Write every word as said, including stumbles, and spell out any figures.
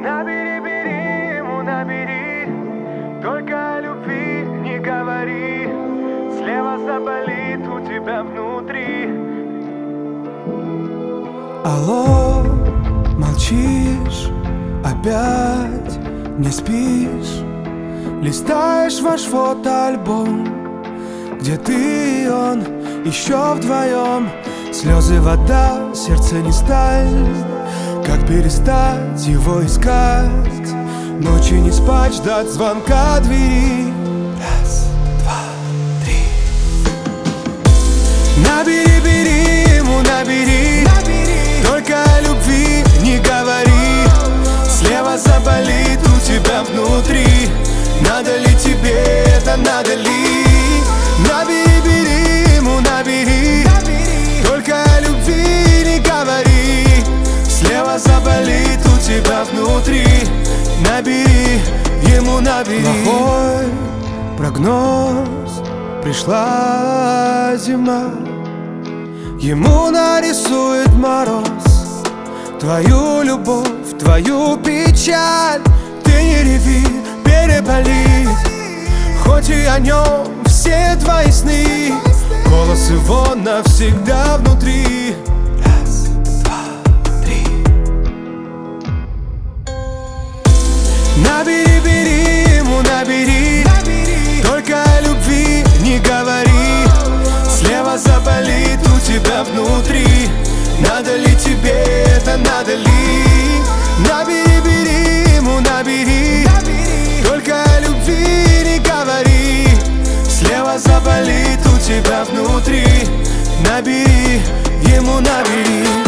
Набери, бери ему, набери, только о любви не говори. Слева заболит у тебя внутри. Алло, молчишь, опять не спишь. Листаешь ваш фотоальбом, где ты и он еще вдвоем. Слезы, вода, сердце не сталь. Как перестать его искать? Ночи не спать, ждать звонка двери. Раз, два, три. Набери, бери ему, набери, набери. Только о любви не говори. Слева заболит у тебя внутри. Надо ли тебе это, надо ли? Набери, бери ему, набери, набери. Только о любви не говори. Слева заболит у тебя внутри. Набери ему, набери. Плохой прогноз, пришла зима. Ему нарисует мороз твою любовь, твою печаль. Ты не реви, переболит, хоть и о нем все твои сны. Голос его навсегда внутри. Раз, два, три. Набери, бери ему, набери, набери. Только о любви не говори. Слева заболит у тебя внутри. Надо ли тебе это, надо ли? Набери, бери ему, набери, набери. Только о любви не говори. Слева заболит у тебя внутри. Набери ему, набери.